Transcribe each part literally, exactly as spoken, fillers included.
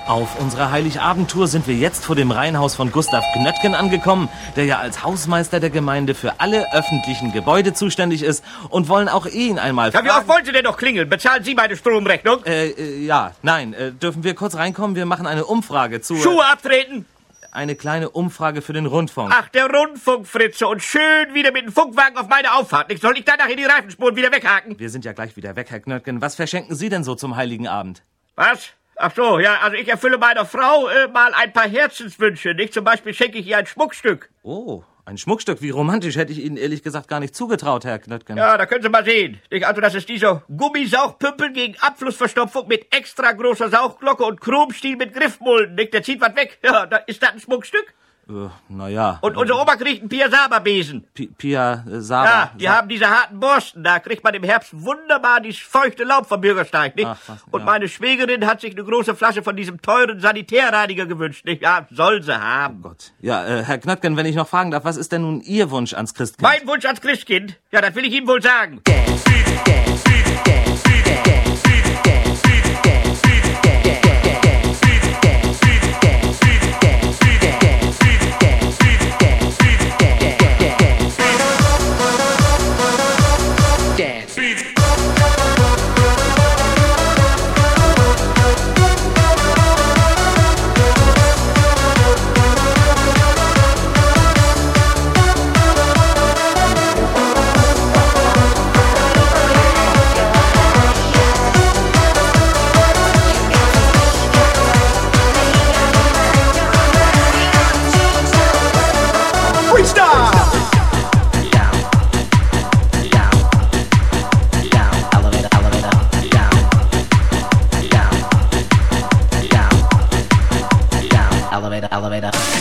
Auf unserer Heiligabendtour sind wir jetzt vor dem Reihenhaus von Gustav Knöttgen angekommen, der ja als Hausmeister der Gemeinde für alle öffentlichen Gebäude zuständig ist, und wollen auch ihn einmal fragen... Ja, wie oft wollen Sie denn noch klingeln? Bezahlen Sie meine Stromrechnung? Äh, äh ja, nein, äh, dürfen wir kurz reinkommen? Wir machen eine Umfrage zu... Schuhe abtreten! Eine kleine Umfrage für den Rundfunk. Ach, der Rundfunk, Fritze, und schön wieder mit dem Funkwagen auf meine Auffahrt. Soll ich danach in die Reifenspuren wieder weghaken? Wir sind ja gleich wieder weg, Herr Knöttgen. Was verschenken Sie denn so zum Heiligen Abend? Was? Ach so, ja, also ich erfülle meiner Frau äh, mal ein paar Herzenswünsche, nicht? Zum Beispiel schenke ich ihr ein Schmuckstück. Oh, ein Schmuckstück. Wie romantisch, hätte ich Ihnen ehrlich gesagt gar nicht zugetraut, Herr Knöttgen. Ja, da können Sie mal sehen. Nicht? Also das ist dieser Gummisauchpümpel gegen Abflussverstopfung mit extra großer Sauchglocke und Chromstiel mit Griffmulden, nicht? Der zieht was weg. Ja, da ist das ein Schmuckstück. Äh, naja. Und unsere Oma kriegt einen Pia-Saba-Besen. Pia äh, Saba. Ja, die Sa haben diese harten Borsten. Da kriegt man im Herbst wunderbar dieses feuchte Laub vom Bürgersteig, nicht? Ach, was, ja. Und meine Schwägerin hat sich eine große Flasche von diesem teuren Sanitärreiniger gewünscht, nicht? Ja, soll sie haben. Oh Gott. Ja, äh, Herr Knöttgen, wenn ich noch fragen darf, was ist denn nun Ihr Wunsch ans Christkind? Mein Wunsch ans Christkind? Ja, das will ich Ihnen wohl sagen. Elevator, elevator, down, down,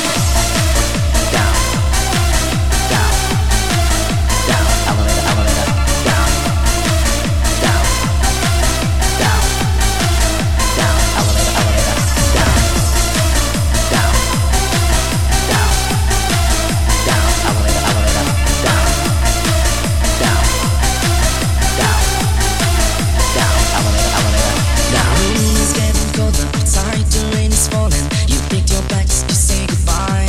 down, down, elevator, elevator, down, down, down, down, elevator, elevator, down, down, down, down, elevator, elevator, down, down, down, down, elevator, elevator, down. It's getting cold outside, the rain is falling. You picked your bags, you say goodbye.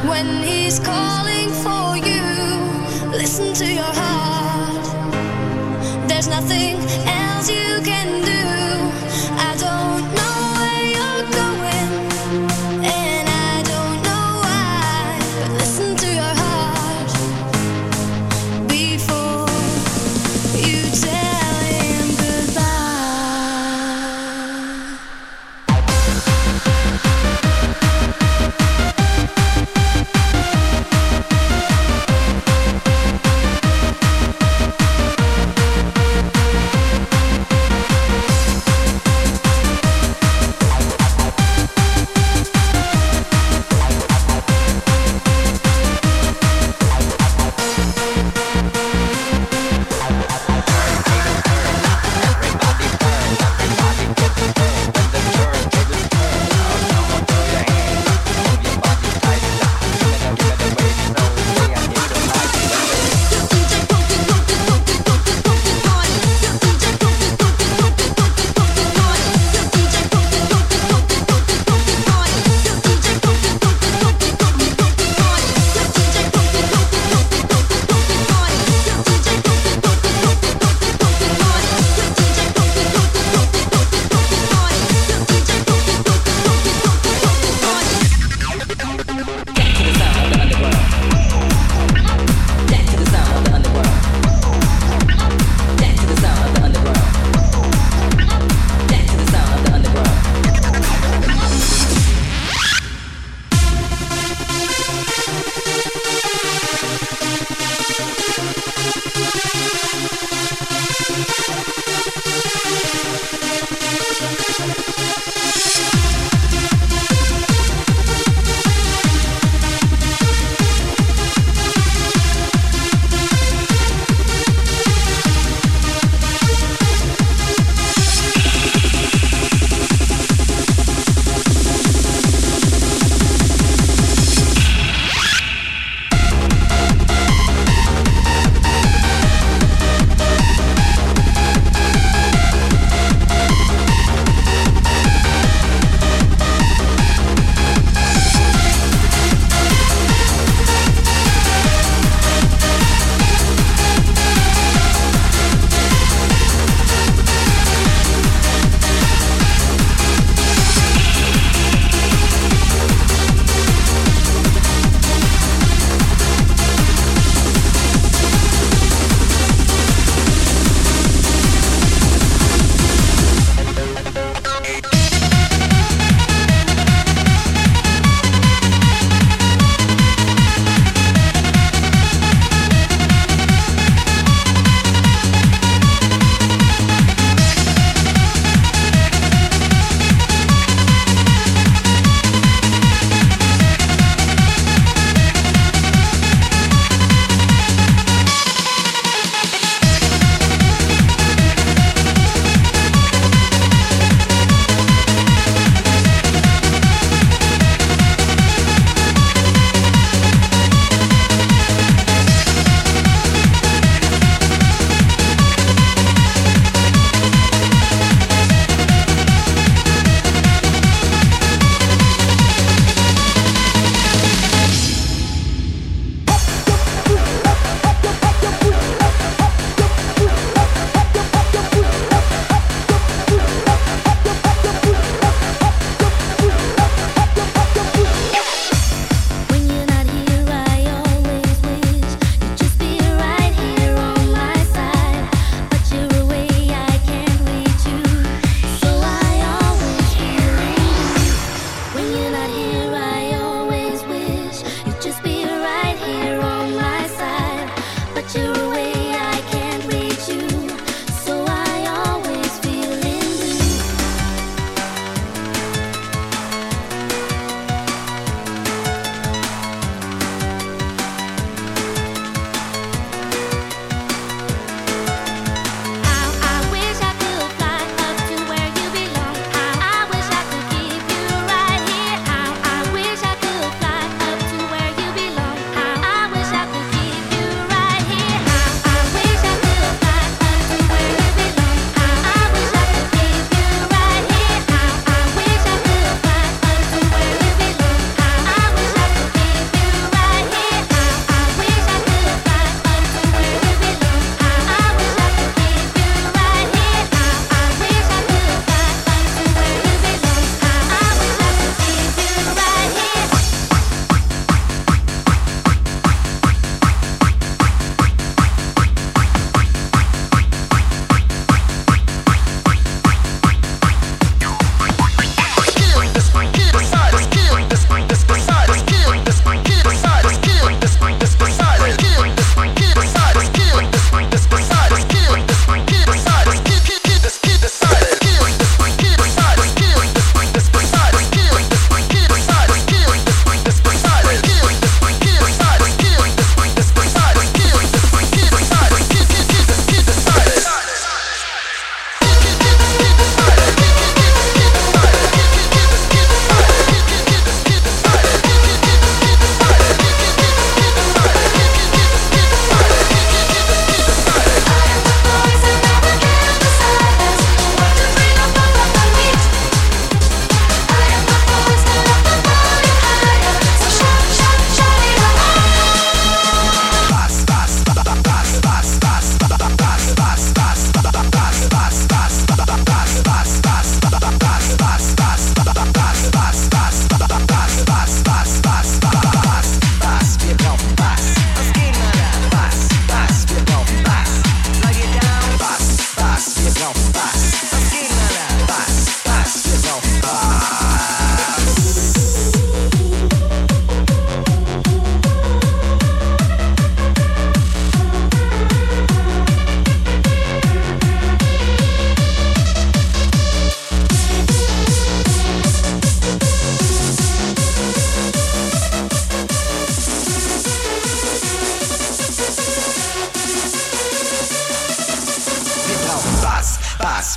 when he's calling for you. Listen to your heart. There's nothing else you can do. I don't know where you're going, and I don't know why, but listen to your heart before you tell him goodbye.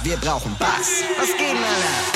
wir brauchen Bass. Was geht, Alter?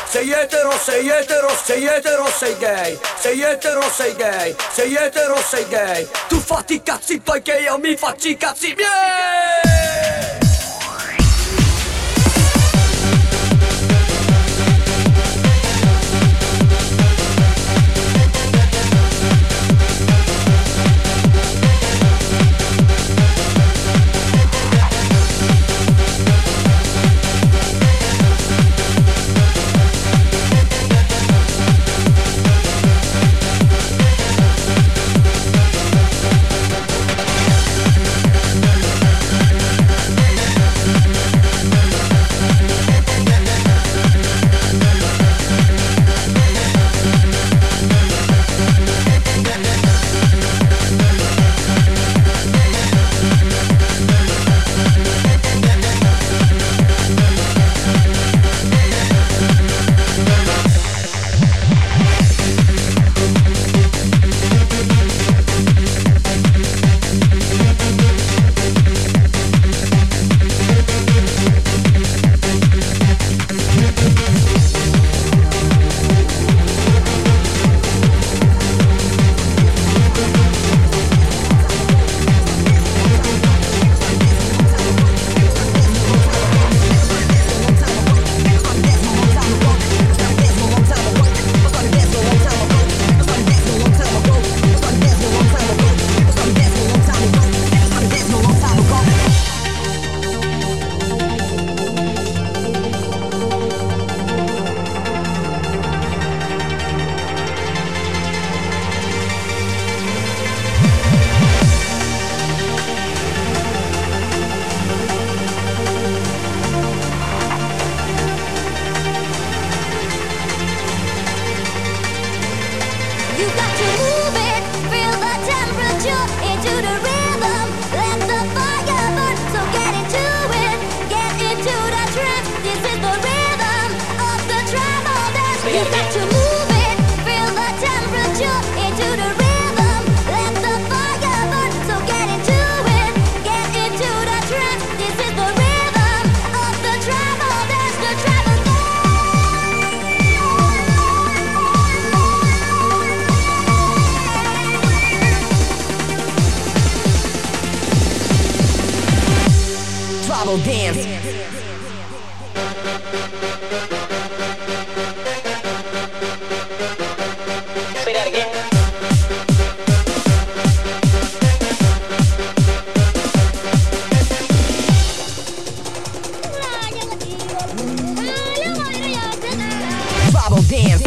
sei etero, sei etero, sei etero, sei gay, sei etero, sei gay, sei etero, sei gay. Tu fatti i cazzi tuoi che io mi faccio i cazzi miei. Dance. Say that again. Tribal dance.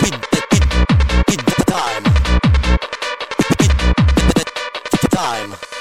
Time.